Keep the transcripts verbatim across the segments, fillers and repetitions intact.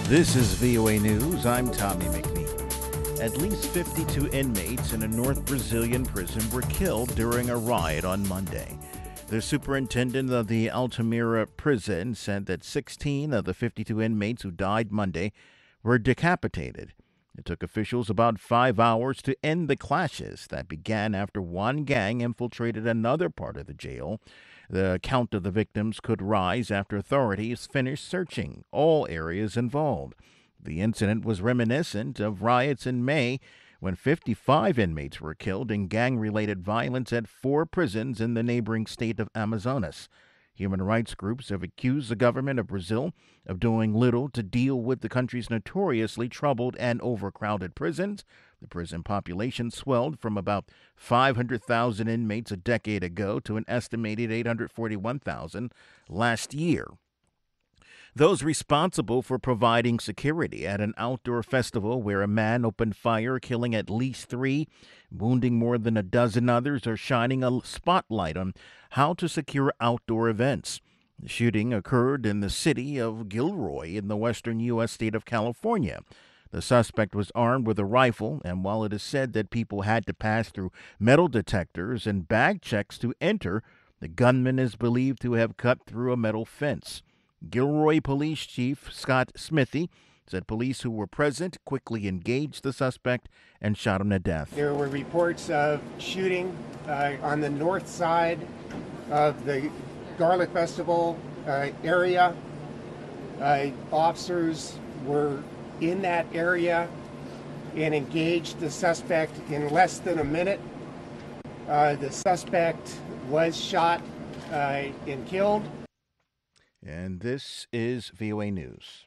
This is V O A News. I'm Tommy McNeil. At least fifty-two inmates in a North Brazilian prison were killed during a riot on Monday. The superintendent of the Altamira prison said that sixteen of the fifty-two inmates who died Monday were decapitated. It took officials about five hours to end the clashes that began after one gang infiltrated another part of the jail. The count of the victims could rise after authorities finished searching all areas involved. The incident was reminiscent of riots in May when fifty-five inmates were killed in gang-related violence at four prisons in the neighboring state of Amazonas. Human rights groups have accused the government of Brazil of doing little to deal with the country's notoriously troubled and overcrowded prisons. The prison population swelled from about five hundred thousand inmates a decade ago to an estimated eight hundred forty-one thousand last year. Those responsible for providing security at an outdoor festival where a man opened fire, killing at least three, wounding more than a dozen others, are shining a spotlight on how to secure outdoor events. The shooting occurred in the city of Gilroy in the western U S state of California. The suspect was armed with a rifle, and while it is said that people had to pass through metal detectors and bag checks to enter, the gunman is believed to have cut through a metal fence. Gilroy Police Chief Scott Smithy said police who were present quickly engaged the suspect and shot him to death. There were reports of shooting uh, on the north side of the Garlic Festival uh, area. Uh, officers were in that area and engaged the suspect in less than a minute. Uh, the suspect was shot uh, and killed. And this is V O A News.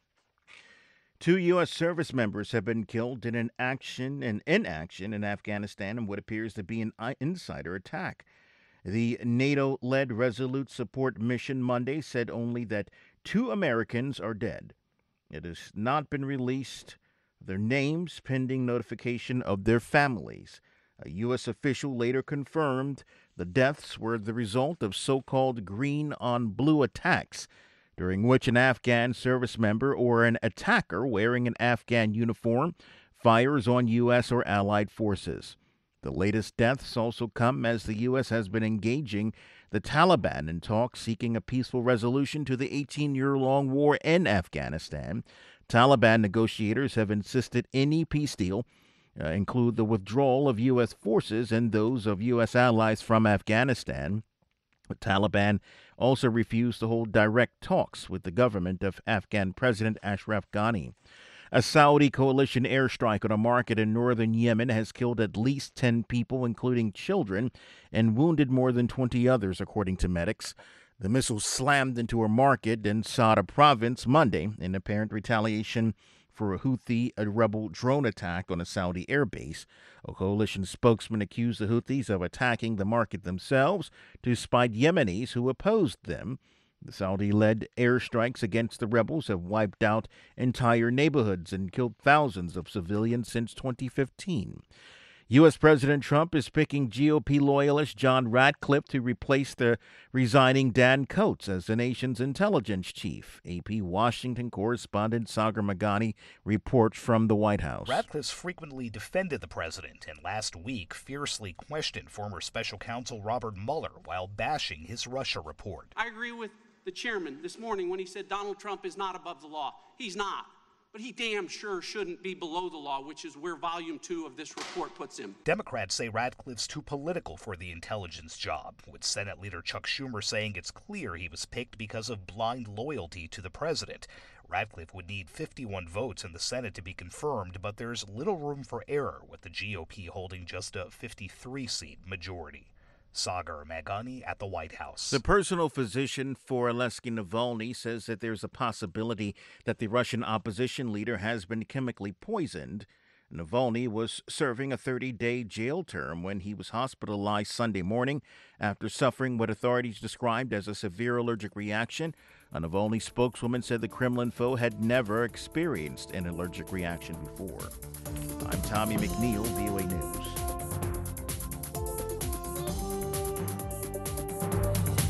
Two U S service members have been killed in an action and inaction in Afghanistan in what appears to be an insider attack. The NATO-led Resolute Support Mission Monday said only that two Americans are dead. It has not been released their names pending notification of their families. A U S official later confirmed the deaths were the result of so-called green-on-blue attacks, during which an Afghan service member or an attacker wearing an Afghan uniform fires on U S or allied forces. The latest deaths also come as the U S has been engaging the Taliban in talks seeking a peaceful resolution to the eighteen-year-long war in Afghanistan. Taliban negotiators have insisted any peace deal uh, include the withdrawal of U S forces and those of U S allies from Afghanistan. The Taliban also refused to hold direct talks with the government of Afghan President Ashraf Ghani. A Saudi coalition airstrike on a market in northern Yemen has killed at least ten people, including children, and wounded more than twenty others, according to medics. The missile slammed into a market in Sada province Monday in apparent retaliation for a Houthi a rebel drone attack on a Saudi airbase. A coalition spokesman accused the Houthis of attacking the market themselves to spite Yemenis who opposed them. The Saudi-led airstrikes against the rebels have wiped out entire neighborhoods and killed thousands of civilians since twenty fifteen. U S. President Trump is picking G O P loyalist John Ratcliffe to replace the resigning Dan Coats as the nation's intelligence chief. A P Washington correspondent Sagar Meghani reports from the White House. Ratcliffe's frequently defended the president and last week fiercely questioned former special counsel Robert Mueller while bashing his Russia report. I agree with the chairman this morning when he said Donald Trump is not above the law. He's not. But he damn sure shouldn't be below the law, which is where volume two of this report puts him. Democrats say Ratcliffe's too political for the intelligence job, with Senate leader Chuck Schumer saying it's clear he was picked because of blind loyalty to the president. Ratcliffe would need fifty-one votes in the Senate to be confirmed, but there's little room for error, with the G O P holding just a fifty-three seat majority. Sagar Meghani at the White House. The personal physician for Alexei Navalny says that there's a possibility that the Russian opposition leader has been chemically poisoned. Navalny was serving a thirty-day jail term when he was hospitalized Sunday morning after suffering what authorities described as a severe allergic reaction. A Navalny spokeswoman said the Kremlin foe had never experienced an allergic reaction before. I'm Tommy McNeil, V O A News.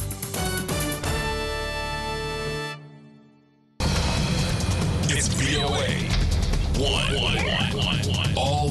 It's V O A way.